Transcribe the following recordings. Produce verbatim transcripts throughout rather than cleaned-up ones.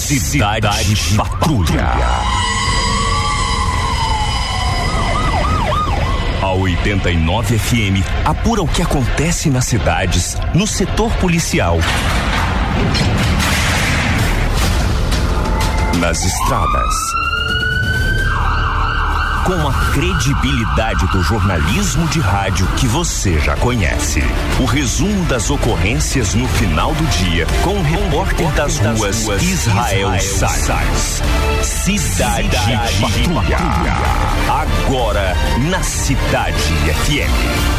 Cidade, Cidade Patrulha. A oitenta e nove F M apura o que acontece nas cidades, no setor policial, nas estradas. Com a credibilidade do jornalismo de rádio que você já conhece. O resumo das ocorrências no final do dia, com o repórter das ruas, Israel Salles. Cidade Patrulha. Agora na Cidade F M.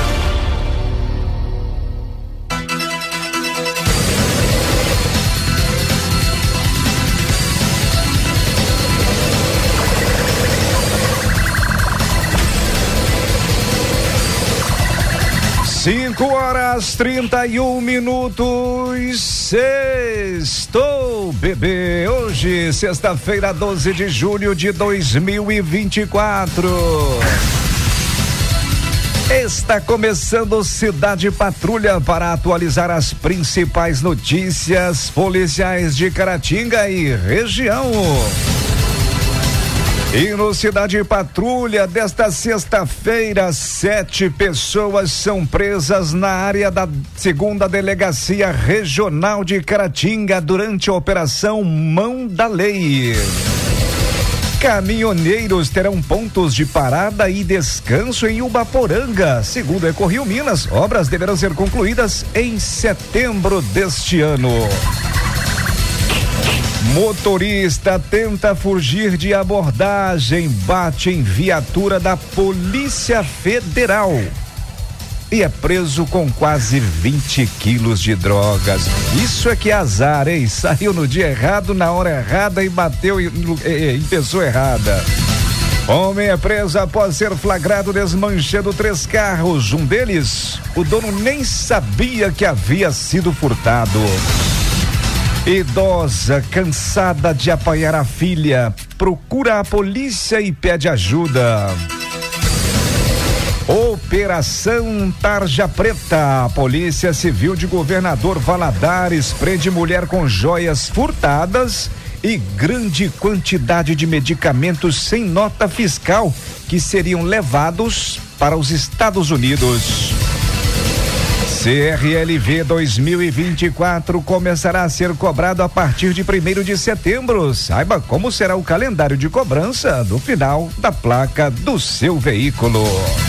Cinco horas trinta e um minutos. Sextou, bebê. Hoje, sexta-feira, doze de julho de dois mil e vinte e quatro. Está começando Cidade Patrulha para atualizar as principais notícias policiais de Caratinga e região. E no Cidade Patrulha desta sexta-feira, sete pessoas são presas na área da segunda Delegacia Regional de Caratinga durante a Operação Mão da Lei. Caminhoneiros terão pontos de parada e descanso em Ubaporanga. Segundo Ecorio Minas, obras deverão ser concluídas em setembro deste ano. Motorista tenta fugir de abordagem, bate em viatura da Polícia Federal e é preso com quase vinte quilos de drogas. Isso é que é azar, hein? Saiu no dia errado, na hora errada e bateu em, em, em pessoa errada. Homem é preso após ser flagrado desmanchando três carros. Um deles, o dono nem sabia que havia sido furtado. Idosa cansada de apanhar a filha procura a polícia e pede ajuda. Operação Tarja Preta. A Polícia Civil de Governador Valadares prende mulher com joias furtadas e grande quantidade de medicamentos sem nota fiscal que seriam levados para os Estados Unidos. C R L V dois mil e vinte e quatro começará a ser cobrado a partir de primeiro de setembro. Saiba como será o calendário de cobrança do final da placa do seu veículo.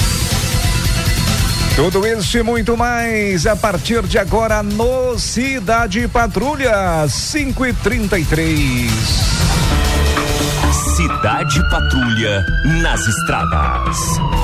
Tudo isso e muito mais a partir de agora no Cidade Patrulha, cinco e trinta e três. Cidade Patrulha nas estradas.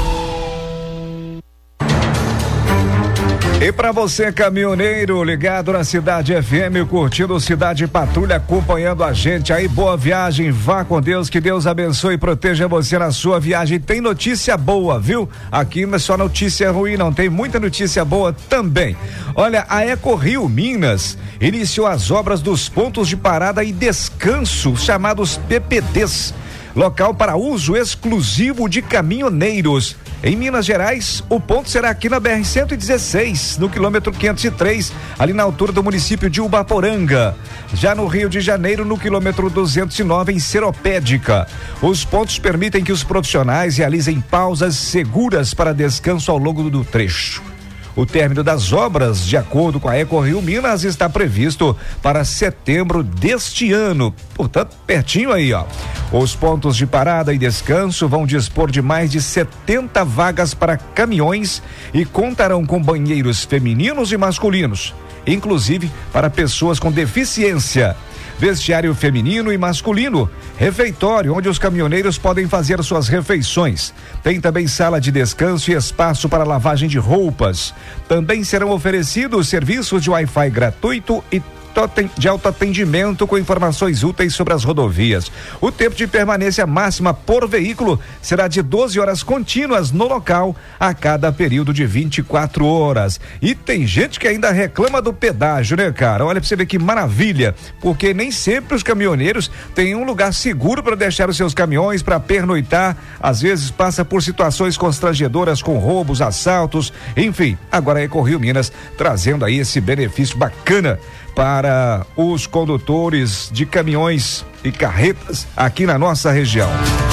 E para você, caminhoneiro, ligado na Cidade F M, curtindo Cidade Patrulha, acompanhando a gente aí, boa viagem, vá com Deus, que Deus abençoe e proteja você na sua viagem. Tem notícia boa, viu? Aqui não é só notícia ruim, não, tem muita notícia boa também. Olha, a Ecorio Minas iniciou as obras dos pontos de parada e descanso, chamados P P Ds, local para uso exclusivo de caminhoneiros. Em Minas Gerais, o ponto será aqui na B R cento e dezesseis, no quilômetro quinhentos e três, ali na altura do município de Ubaporanga. Já no Rio de Janeiro, no quilômetro duzentos e nove, em Seropédica. Os pontos permitem que os profissionais realizem pausas seguras para descanso ao longo do trecho. O término das obras, de acordo com a Ecorio Minas, está previsto para setembro deste ano. Portanto, pertinho aí, ó. Os pontos de parada e descanso vão dispor de mais de setenta vagas para caminhões e contarão com banheiros femininos e masculinos, inclusive para pessoas com deficiência. Vestiário feminino e masculino, refeitório onde os caminhoneiros podem fazer suas refeições. Tem também sala de descanso e espaço para lavagem de roupas. Também serão oferecidos serviços de Wi-Fi gratuito e de autoatendimento com informações úteis sobre as rodovias. O tempo de permanência máxima por veículo será de doze horas contínuas no local a cada período de vinte e quatro horas. E tem gente que ainda reclama do pedágio, né, cara? Olha pra você ver que maravilha, porque nem sempre os caminhoneiros têm um lugar seguro para deixar os seus caminhões para pernoitar. Às vezes passa por situações constrangedoras com roubos, assaltos, enfim. Agora a Ecorio Minas trazendo aí esse benefício bacana para para os condutores de caminhões e carretas aqui na nossa região.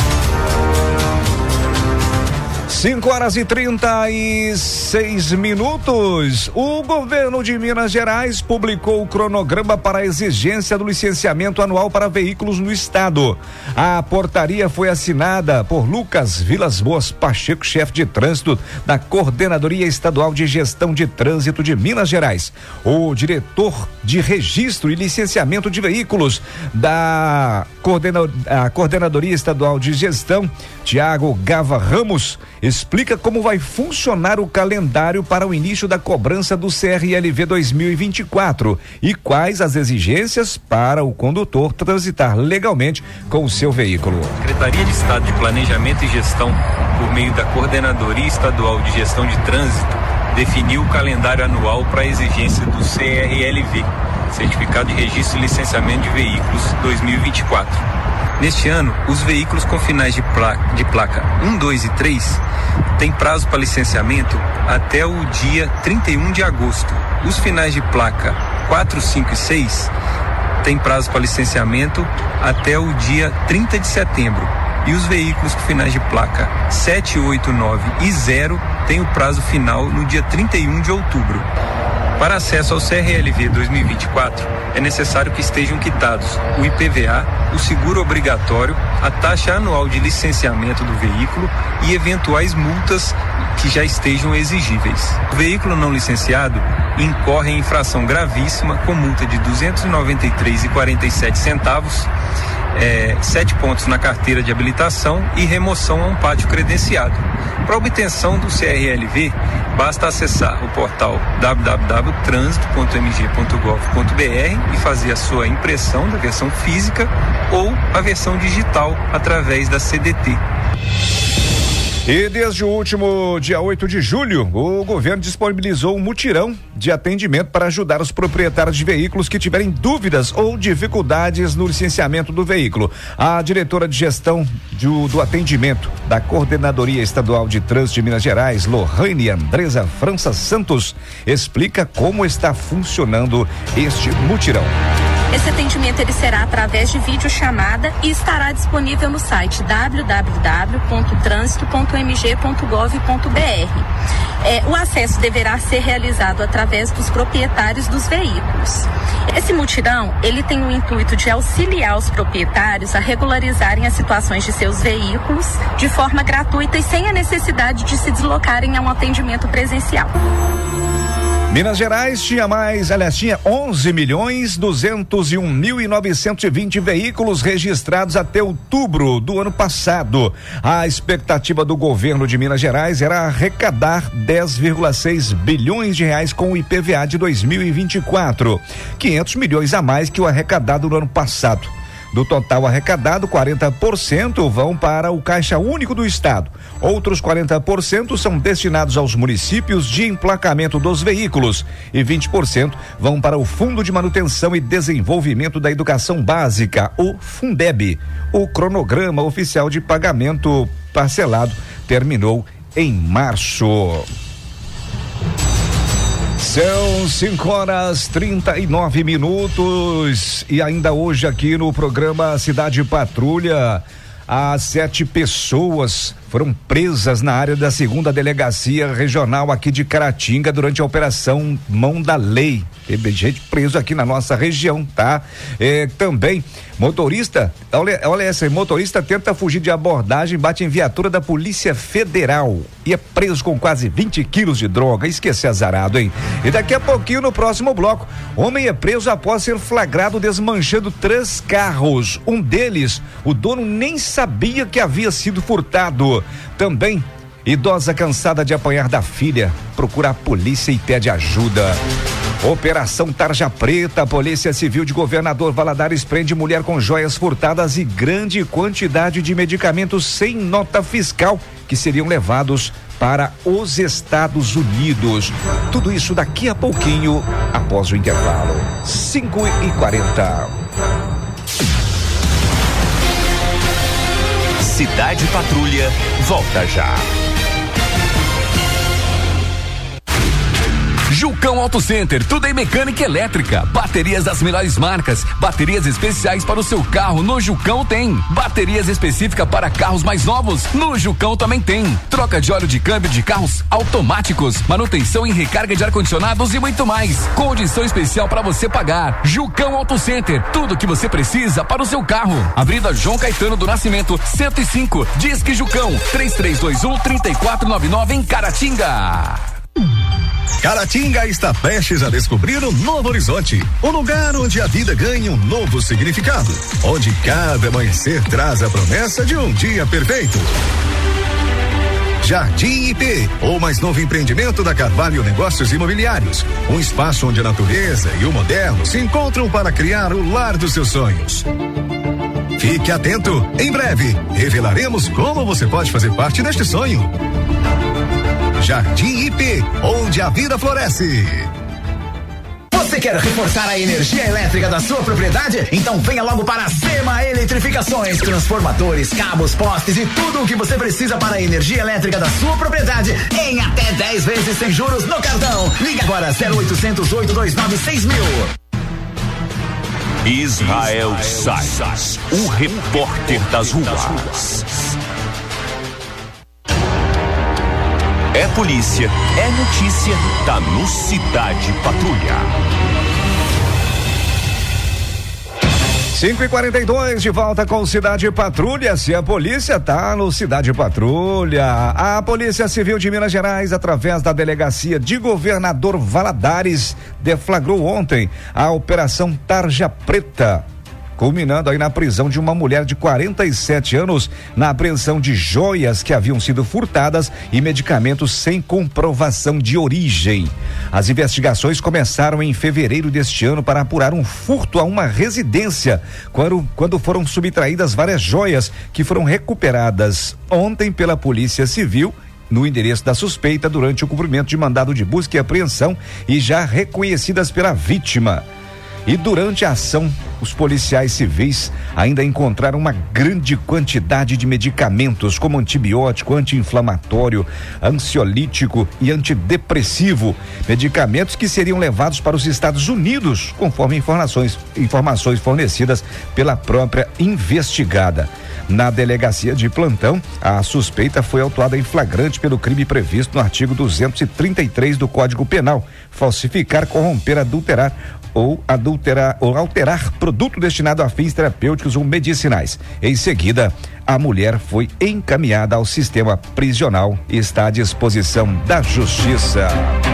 cinco horas e trinta e seis minutos. O governo de Minas Gerais publicou o cronograma para a exigência do licenciamento anual para veículos no estado. A portaria foi assinada por Lucas Vilas Boas Pacheco, chefe de trânsito da Coordenadoria Estadual de Gestão de Trânsito de Minas Gerais. O diretor de Registro e Licenciamento de Veículos da Coordena- a Coordenadoria Estadual de Gestão, Tiago Gava Ramos, explica como vai funcionar o calendário para o início da cobrança do C R L V dois mil e vinte e quatro e quais as exigências para o condutor transitar legalmente com o seu veículo. A Secretaria de Estado de Planejamento e Gestão, por meio da Coordenadoria Estadual de Gestão de Trânsito, definiu o calendário anual para a exigência do C R L V, Certificado de Registro e Licenciamento de Veículos dois mil e vinte e quatro. Neste ano, os veículos com finais de placa, de placa um, dois e três têm prazo para licenciamento até o dia trinta e um de agosto. Os finais de placa quatro, cinco e seis têm prazo para licenciamento até o dia trinta de setembro. E os veículos com finais de placa sete, oito, nove e zero têm o prazo final no dia trinta e um de outubro. Para acesso ao C R L V dois mil e vinte e quatro, é necessário que estejam quitados o I P V A, o seguro obrigatório, a taxa anual de licenciamento do veículo e eventuais multas que já estejam exigíveis. O veículo não licenciado incorre em infração gravíssima com multa de duzentos e noventa e três reais e quarenta e sete centavos, É, sete pontos na carteira de habilitação e remoção a um pátio credenciado. Para obtenção do C R L V, basta acessar o portal w w w ponto trânsito ponto m g ponto gov ponto b r e fazer a sua impressão da versão física ou a versão digital através da C D T. E desde o último dia oito de julho, o governo disponibilizou um mutirão de atendimento para ajudar os proprietários de veículos que tiverem dúvidas ou dificuldades no licenciamento do veículo. A diretora de gestão do, do atendimento da Coordenadoria Estadual de Trânsito de Minas Gerais, Lohane Andresa França Santos, explica como está funcionando este mutirão. Esse atendimento ele será através de videochamada e estará disponível no site w w w ponto trânsito ponto m g ponto gov ponto b r. É, o acesso deverá ser realizado através dos proprietários dos veículos. Esse mutirão, ele tem o intuito de auxiliar os proprietários a regularizarem as situações de seus veículos de forma gratuita e sem a necessidade de se deslocarem a um atendimento presencial. Minas Gerais tinha mais, aliás, tinha onze milhões duzentos e um mil e novecentos e vinte veículos registrados até outubro do ano passado. A expectativa do governo de Minas Gerais era arrecadar dez vírgula seis bilhões de reais com o I P V A de dois mil e vinte e quatro, quinhentos milhões a mais que o arrecadado no ano passado. Do total arrecadado, quarenta por cento vão para o Caixa Único do Estado. Outros quarenta por cento são destinados aos municípios de emplacamento dos veículos e vinte por cento vão para o Fundo de Manutenção e Desenvolvimento da Educação Básica, o Fundeb. O cronograma oficial de pagamento parcelado terminou em março. São cinco horas trinta e nove minutos e ainda hoje aqui no programa Cidade Patrulha, as sete pessoas foram presas na área da segunda delegacia regional aqui de Caratinga durante a operação Mão da Lei. Teve gente preso aqui na nossa região, tá? É, também motorista, olha, olha essa, motorista tenta fugir de abordagem, bate em viatura da Polícia Federal e é preso com quase vinte quilos de droga. Esquece azarado, hein? E daqui a pouquinho no próximo bloco, homem é preso após ser flagrado desmanchando três carros. Um deles, o dono nem sabia que havia sido furtado. Também, idosa cansada de apanhar da filha procura a polícia e pede ajuda. Operação Tarja Preta, a Polícia Civil de Governador Valadares prende mulher com joias furtadas e grande quantidade de medicamentos sem nota fiscal que seriam levados para os Estados Unidos. Tudo isso daqui a pouquinho, após o intervalo. cinco e quarenta. Cidade Patrulha, volta já. Jucão Auto Center, tudo em mecânica elétrica, baterias das melhores marcas, baterias especiais para o seu carro, no Jucão tem. Baterias específicas para carros mais novos, no Jucão também tem. Troca de óleo de câmbio de carros automáticos, manutenção e recarga de ar-condicionados e muito mais. Condição especial para você pagar. Jucão Auto Center, tudo que você precisa para o seu carro. Avenida João Caetano do Nascimento, cento e cinco, Disque Jucão, três três dois um, três quatro nove nove em Caratinga. Caratinga está prestes a descobrir um novo horizonte, um lugar onde a vida ganha um novo significado, onde cada amanhecer traz a promessa de um dia perfeito. Jardim I P, o mais novo empreendimento da Carvalho Negócios Imobiliários. Um espaço onde a natureza e o moderno se encontram para criar o lar dos seus sonhos. Fique atento, em breve revelaremos como você pode fazer parte deste sonho. Jardim I P, onde a vida floresce. Você quer reforçar a energia elétrica da sua propriedade? Então venha logo para a Sema Eletrificações, transformadores, cabos, postes e tudo o que você precisa para a energia elétrica da sua propriedade em até dez vezes sem juros no cartão. Liga agora zero oitocentos, oito dois nove, seis mil. Israel Sais, o repórter das ruas. É polícia, é notícia, tá no Cidade Patrulha. cinco e quarenta e dois, de volta com Cidade Patrulha. Se a polícia tá no Cidade Patrulha. A Polícia Civil de Minas Gerais, através da Delegacia de Governador Valadares, deflagrou ontem a Operação Tarja Preta, culminando aí na prisão de uma mulher de quarenta e sete anos, na apreensão de joias que haviam sido furtadas e medicamentos sem comprovação de origem. As investigações começaram em fevereiro deste ano para apurar um furto a uma residência, quando, quando foram subtraídas várias joias que foram recuperadas ontem pela Polícia Civil no endereço da suspeita durante o cumprimento de mandado de busca e apreensão e já reconhecidas pela vítima. E durante a ação, os policiais civis ainda encontraram uma grande quantidade de medicamentos como antibiótico, anti-inflamatório, ansiolítico e antidepressivo, medicamentos que seriam levados para os Estados Unidos, conforme informações, informações fornecidas pela própria investigada. Na delegacia de plantão, a suspeita foi autuada em flagrante pelo crime previsto no artigo duzentos e trinta e três do Código Penal: falsificar, corromper, adulterar ou adulterar ou alterar produto destinado a fins terapêuticos ou medicinais. Em seguida, a mulher foi encaminhada ao sistema prisional e está à disposição da Justiça.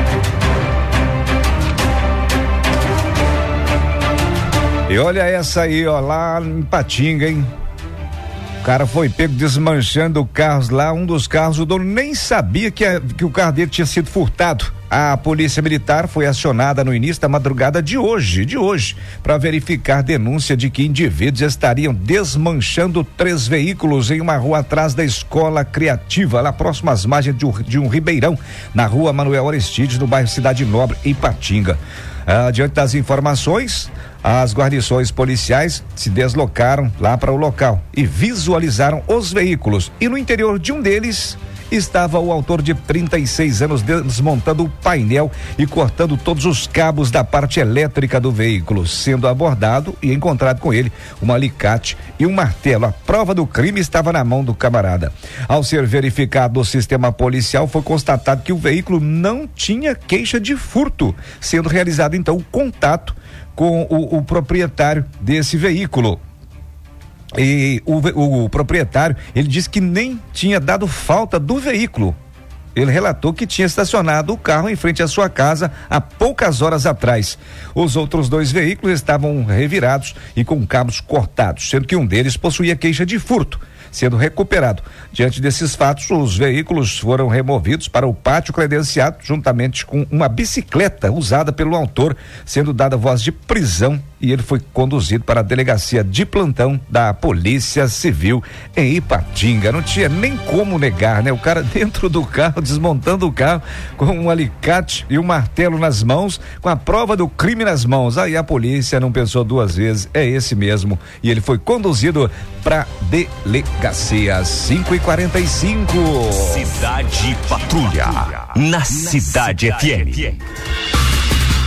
E olha essa aí, ó, lá em Patinga, hein? O cara foi pego desmanchando carros lá, um dos carros, o dono nem sabia que, a, que o carro dele tinha sido furtado. A Polícia Militar foi acionada no início da madrugada de hoje, de hoje, para verificar denúncia de que indivíduos estariam desmanchando três veículos em uma rua atrás da Escola Criativa, lá próximo às margens de um, de um ribeirão, na rua Manuel Aristides, no bairro Cidade Nobre, em Patinga. Ah, diante das informações, as guarnições policiais se deslocaram lá para o local e visualizaram os veículos, e no interior de um deles estava o autor de trinta e seis anos desmontando o painel e cortando todos os cabos da parte elétrica do veículo, sendo abordado e encontrado com ele um alicate e um martelo. A prova do crime estava na mão do camarada. Ao ser verificado o sistema policial, foi constatado que o veículo não tinha queixa de furto, sendo realizado então o contato com o, o proprietário desse veículo. E o, o, o proprietário, ele disse que nem tinha dado falta do veículo. Ele relatou que tinha estacionado o carro em frente à sua casa há poucas horas atrás. Os outros dois veículos estavam revirados e com cabos cortados, sendo que um deles possuía queixa de furto, sendo recuperado. Diante desses fatos, os veículos foram removidos para o pátio credenciado, juntamente com uma bicicleta usada pelo autor, sendo dada voz de prisão, e ele foi conduzido para a delegacia de plantão da Polícia Civil em Ipatinga. Não tinha nem como negar, né? O cara dentro do carro, desmontando o carro com um alicate e um martelo nas mãos, com a prova do crime nas mãos. Aí a polícia não pensou duas vezes, é esse mesmo, e ele foi conduzido para delegacia. Cinco e quarenta e cinco. Cidade Patrulha, na Cidade F M.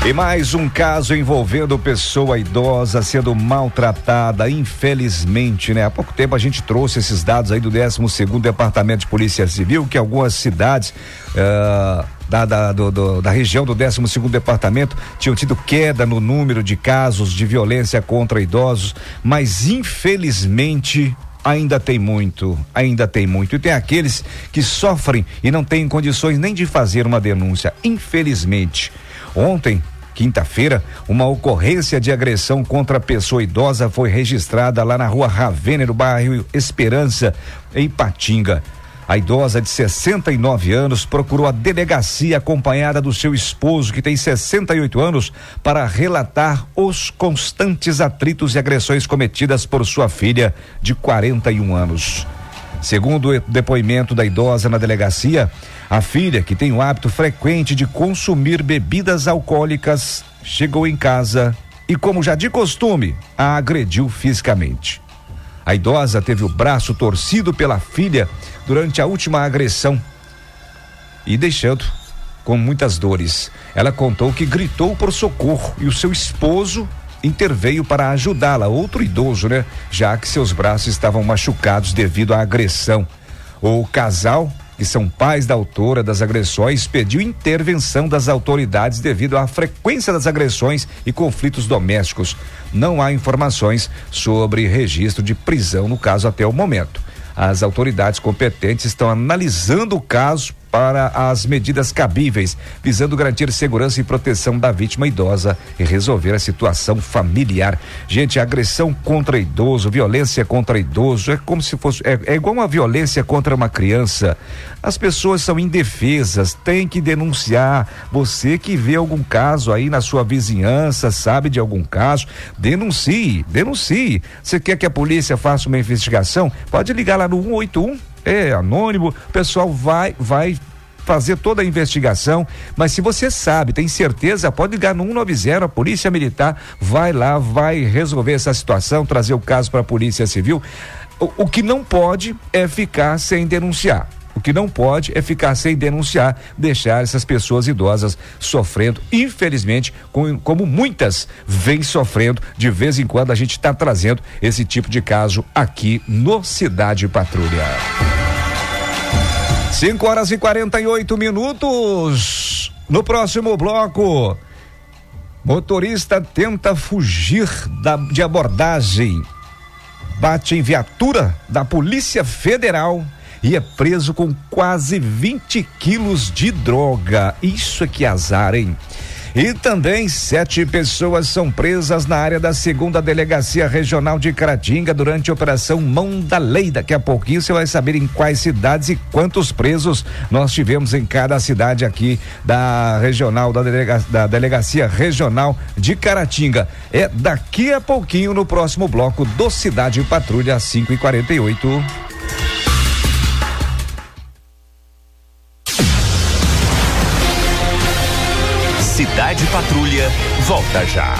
E mais um caso envolvendo pessoa idosa sendo maltratada, infelizmente, né? Há pouco tempo a gente trouxe esses dados aí do décimo segundo Departamento de Polícia Civil, que algumas cidades uh, da, da, do, do, da região do décimo segundo Departamento tinham tido queda no número de casos de violência contra idosos, mas infelizmente ainda tem muito, ainda tem muito. E tem aqueles que sofrem e não têm condições nem de fazer uma denúncia, infelizmente. Ontem, quinta-feira, uma ocorrência de agressão contra a pessoa idosa foi registrada lá na rua Ravena, no bairro Esperança, em Patinga. A idosa de sessenta e nove anos procurou a delegacia acompanhada do seu esposo, que tem sessenta e oito anos, para relatar os constantes atritos e agressões cometidas por sua filha de quarenta e um anos. Segundo o depoimento da idosa na delegacia, a filha, que tem o hábito frequente de consumir bebidas alcoólicas, chegou em casa e, como já de costume, a agrediu fisicamente. A idosa teve o braço torcido pela filha durante a última agressão e deixando com muitas dores. Ela contou que gritou por socorro e o seu esposo interveio para ajudá-la, outro idoso, né? Já que seus braços estavam machucados devido à agressão. O casal, que são pais da autora das agressões, pediu intervenção das autoridades devido à frequência das agressões e conflitos domésticos. Não há informações sobre registro de prisão no caso até o momento. As autoridades competentes estão analisando o caso para as medidas cabíveis, visando garantir segurança e proteção da vítima idosa e resolver a situação familiar. Gente, agressão contra idoso, violência contra idoso, é como se fosse, é, é igual uma violência contra uma criança. As pessoas são indefesas, tem que denunciar. Você que vê algum caso aí na sua vizinhança, sabe de algum caso, denuncie, denuncie. Você quer que a polícia faça uma investigação? Pode ligar lá no um oito um. É anônimo, o pessoal vai, vai fazer toda a investigação, mas se você sabe, tem certeza, pode ligar no um nove zero, a Polícia Militar vai lá, vai resolver essa situação, trazer o caso para a Polícia Civil. O, o que não pode é ficar sem denunciar. O que não pode é ficar sem denunciar, deixar essas pessoas idosas sofrendo, infelizmente, com, como muitas vêm sofrendo. De vez em quando a gente está trazendo esse tipo de caso aqui no Cidade Patrulha. cinco horas e quarenta e oito minutos. No próximo bloco, motorista tenta fugir da, de abordagem, bate em viatura da Polícia Federal e é preso com quase vinte quilos de droga. Isso é que azar, hein? E também sete pessoas são presas na área da segunda Delegacia Regional de Caratinga durante a Operação Mão da Lei. Daqui a pouquinho você vai saber em quais cidades e quantos presos nós tivemos em cada cidade aqui da regional, da, delega, da Delegacia Regional de Caratinga. É daqui a pouquinho no próximo bloco do Cidade Patrulha, cinco e quarenta e oito. Cidade Patrulha volta já.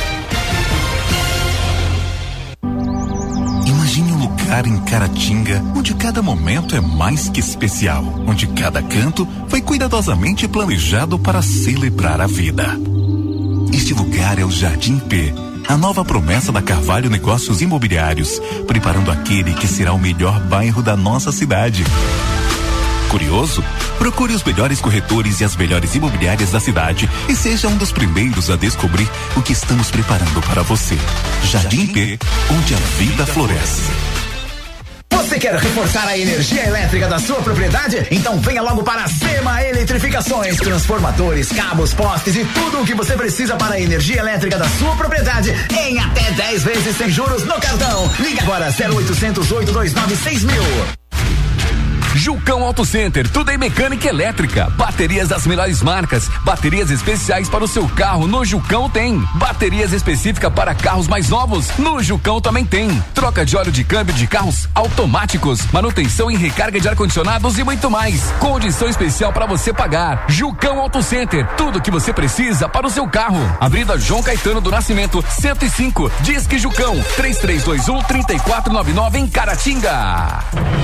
Imagine um lugar em Caratinga onde cada momento é mais que especial, onde cada canto foi cuidadosamente planejado para celebrar a vida. Este lugar é o Jardim P, a nova promessa da Carvalho Negócios Imobiliários, preparando aquele que será o melhor bairro da nossa cidade. Curioso? Procure os melhores corretores e as melhores imobiliárias da cidade e seja um dos primeiros a descobrir o que estamos preparando para você. Jardim P, onde a vida floresce. Você quer reforçar a energia elétrica da sua propriedade? Então venha logo para a Sema Eletrificações. Transformadores, cabos, postes e tudo o que você precisa para a energia elétrica da sua propriedade em até dez vezes sem juros no cartão. Liga agora zero oitocentos, oito dois nove, seis mil. Jucão Auto Center, tudo em mecânica elétrica, baterias das melhores marcas, baterias especiais para o seu carro, no Jucão tem, baterias específicas para carros mais novos, no Jucão também tem, troca de óleo de câmbio de carros automáticos, manutenção e recarga de ar-condicionados e muito mais, condição especial para você pagar. Jucão Auto Center, tudo que você precisa para o seu carro. Avenida João Caetano do Nascimento, cento e cinco, Disque Jucão, três três dois um, três quatro nove nove em Caratinga.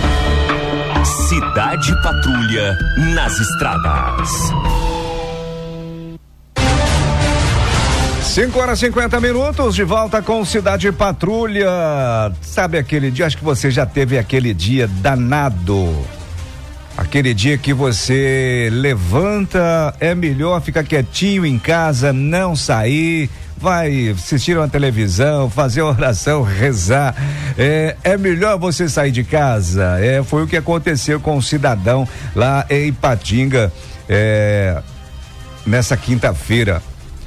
Cidade Patrulha nas estradas. cinco horas e cinquenta minutos, de volta com Cidade Patrulha. Sabe aquele dia, acho que você já teve aquele dia danado. Aquele dia que você levanta, é melhor ficar quietinho em casa, não sair, vai assistir uma televisão, fazer oração, rezar. É, é melhor você sair de casa. É, foi o que aconteceu com um cidadão lá em Ipatinga, é, nessa quinta-feira.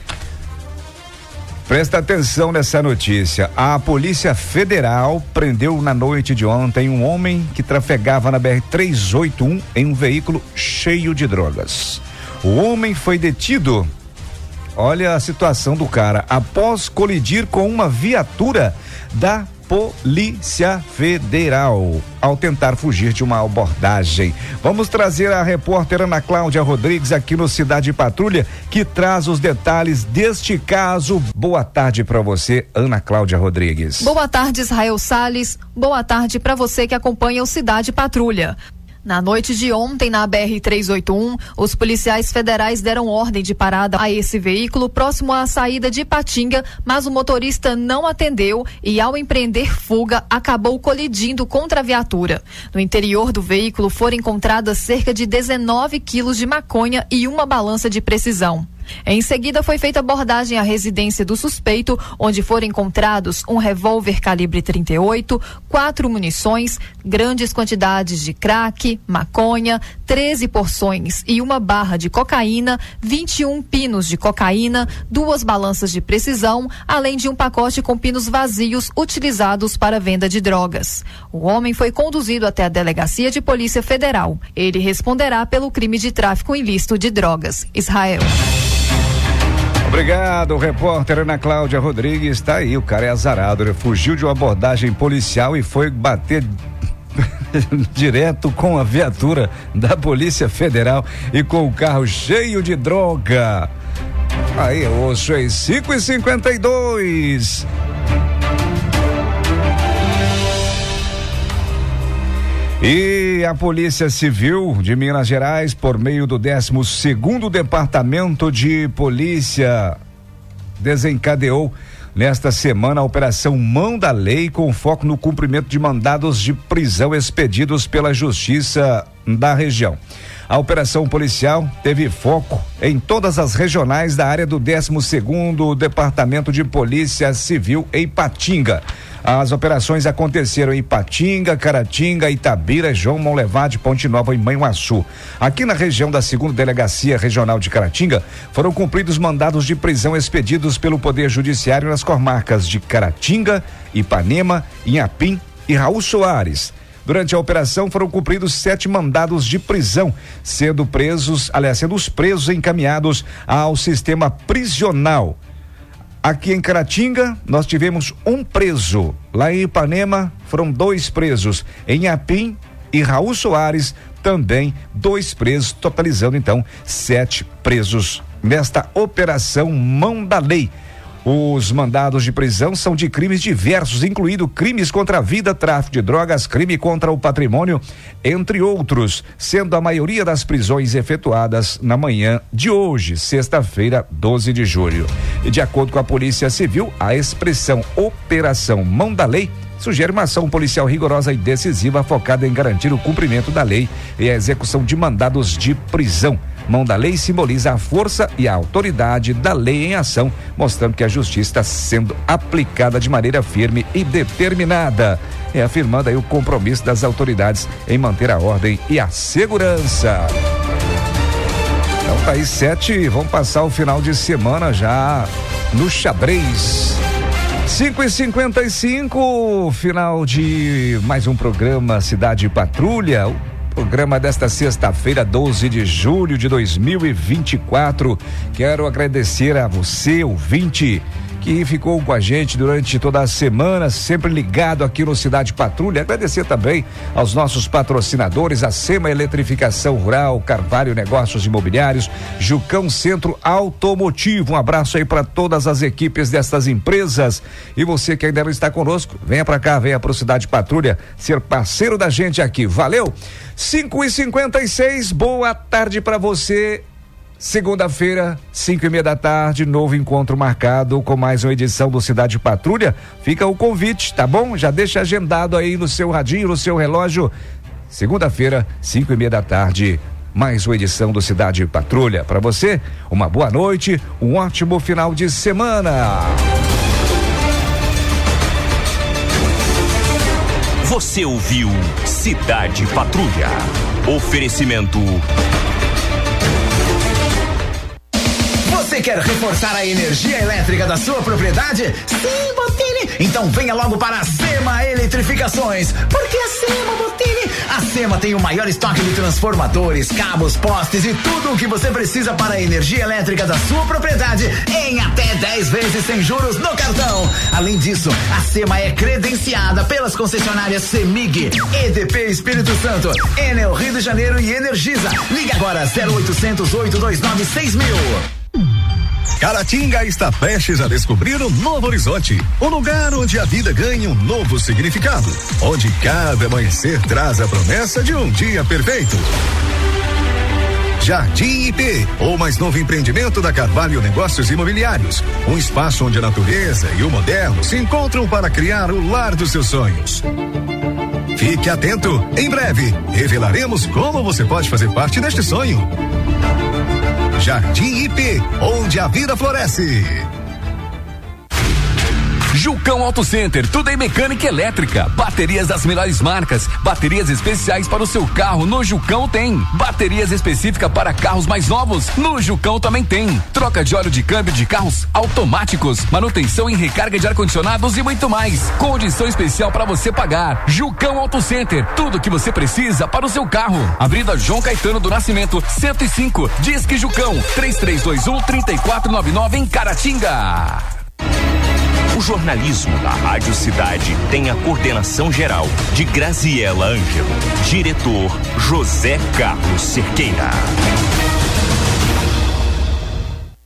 Presta atenção nessa notícia. A Polícia Federal prendeu na noite de ontem um homem que trafegava na B R trezentos e oitenta e um em um veículo cheio de drogas. O homem foi detido. Olha a situação do cara. Após colidir com uma viatura da Polícia Federal ao tentar fugir de uma abordagem. Vamos trazer a repórter Ana Cláudia Rodrigues aqui no Cidade Patrulha, que traz os detalhes deste caso. Boa tarde para você, Ana Cláudia Rodrigues. Boa tarde, Israel Salles. Boa tarde para você que acompanha o Cidade Patrulha. Na noite de ontem, na B R trezentos e oitenta e um, os policiais federais deram ordem de parada a esse veículo próximo à saída de Ipatinga, mas o motorista não atendeu e, ao empreender fuga, acabou colidindo contra a viatura. No interior do veículo foram encontradas cerca de dezenove quilos de maconha e uma balança de precisão. Em seguida, foi feita abordagem à residência do suspeito, onde foram encontrados um revólver calibre trinta e oito, quatro munições, grandes quantidades de crack, maconha, treze porções e uma barra de cocaína, vinte e um pinos de cocaína, duas balanças de precisão, além de um pacote com pinos vazios utilizados para venda de drogas. O homem foi conduzido até a Delegacia de Polícia Federal. Ele responderá pelo crime de tráfico ilícito de drogas. Israel. Obrigado, repórter Ana Cláudia Rodrigues. Tá aí, o cara é azarado, ele fugiu de uma abordagem policial e foi bater direto com a viatura da Polícia Federal e com o carro cheio de droga. Aí, osso aí, cinco e cinquenta e dois. E a Polícia Civil de Minas Gerais, por meio do décimo segundo Departamento de Polícia, desencadeou nesta semana a Operação Mão da Lei, com foco no cumprimento de mandados de prisão expedidos pela Justiça da região. A operação policial teve foco em todas as regionais da área do décimo segundo Departamento de Polícia Civil em Ipatinga. As operações aconteceram em Ipatinga, Caratinga, Itabira, João Monlevade, Ponte Nova e Manhuaçu. Aqui na região da segunda Delegacia Regional de Caratinga, foram cumpridos mandados de prisão expedidos pelo Poder Judiciário nas comarcas de Caratinga, Ipanema, Inhapim e Raul Soares. Durante a operação foram cumpridos sete mandados de prisão, sendo presos, aliás, sendo os presos encaminhados ao sistema prisional. Aqui em Caratinga, nós tivemos um preso. Lá em Ipanema, foram dois presos. Em Inhapim e Raul Soares, também dois presos, totalizando então sete presos nesta operação Mão da Lei. Os mandados de prisão são de crimes diversos, incluindo crimes contra a vida, tráfico de drogas, crime contra o patrimônio, entre outros, sendo a maioria das prisões efetuadas na manhã de hoje, sexta-feira, doze de julho. E de acordo com a Polícia Civil, a expressão Operação Mão da Lei sugere uma ação policial rigorosa e decisiva focada em garantir o cumprimento da lei e a execução de mandados de prisão. Mão da Lei simboliza a força e a autoridade da lei em ação, mostrando que a justiça está sendo aplicada de maneira firme e determinada. É afirmando aí o compromisso das autoridades em manter a ordem e a segurança. Então tá aí sete, vamos passar o final de semana já no xadrez. cinco e cinquenta e cinco, final de mais um programa Cidade Patrulha. Programa desta sexta-feira, doze de julho de dois mil e vinte e quatro. Quero agradecer a você, ouvinte, que ficou com a gente durante toda a semana, sempre ligado aqui no Cidade Patrulha. Agradecer também aos nossos patrocinadores, a SEMA Eletrificação Rural, Carvalho Negócios Imobiliários, Jucão Centro Automotivo. Um abraço aí para todas as equipes destas empresas. E você que ainda não está conosco, venha para cá, venha para o Cidade Patrulha, ser parceiro da gente aqui. Valeu! cinco e cinquenta e seis, boa tarde para você. Segunda-feira, cinco e meia da tarde, novo encontro marcado com mais uma edição do Cidade Patrulha. Fica o convite, tá bom? Já deixa agendado aí no seu radinho, no seu relógio. Segunda-feira, cinco e meia da tarde, mais uma edição do Cidade Patrulha. Para você, uma boa noite, um ótimo final de semana. Você ouviu Cidade Patrulha. Oferecimento. Você quer reforçar a energia elétrica da sua propriedade? Sim, Botini! Então venha logo para a Sema Eletrificações. Porque a Sema, Botini? A Sema tem o maior estoque de transformadores, cabos, postes e tudo o que você precisa para a energia elétrica da sua propriedade em até dez vezes sem juros no cartão. Além disso, a Sema é credenciada pelas concessionárias Semig, E D P Espírito Santo, Enel Rio de Janeiro e Energisa. Ligue agora zero oitocentos, oito dois nove, seis mil. Caratinga está prestes a descobrir um novo horizonte, um lugar onde a vida ganha um novo significado, onde cada amanhecer traz a promessa de um dia perfeito. Jardim I P, o mais novo empreendimento da Carvalho Negócios Imobiliários, um espaço onde a natureza e o moderno se encontram para criar o lar dos seus sonhos. Fique atento, em breve revelaremos como você pode fazer parte deste sonho. Jardim I P, onde a vida floresce. Jucão Auto Center, tudo em mecânica elétrica, baterias das melhores marcas, baterias especiais para o seu carro, no Jucão tem. Baterias específicas para carros mais novos, no Jucão também tem. Troca de óleo de câmbio de carros automáticos, manutenção e recarga de ar-condicionados e muito mais. Condição especial para você pagar. Jucão Auto Center, tudo que você precisa para o seu carro. Avenida João Caetano do Nascimento, cento e cinco, Disque Jucão, três três dois um, três quatro nove nove em Caratinga. O jornalismo da Rádio Cidade tem a coordenação geral de Graziela Ângelo, diretor José Carlos Cerqueira.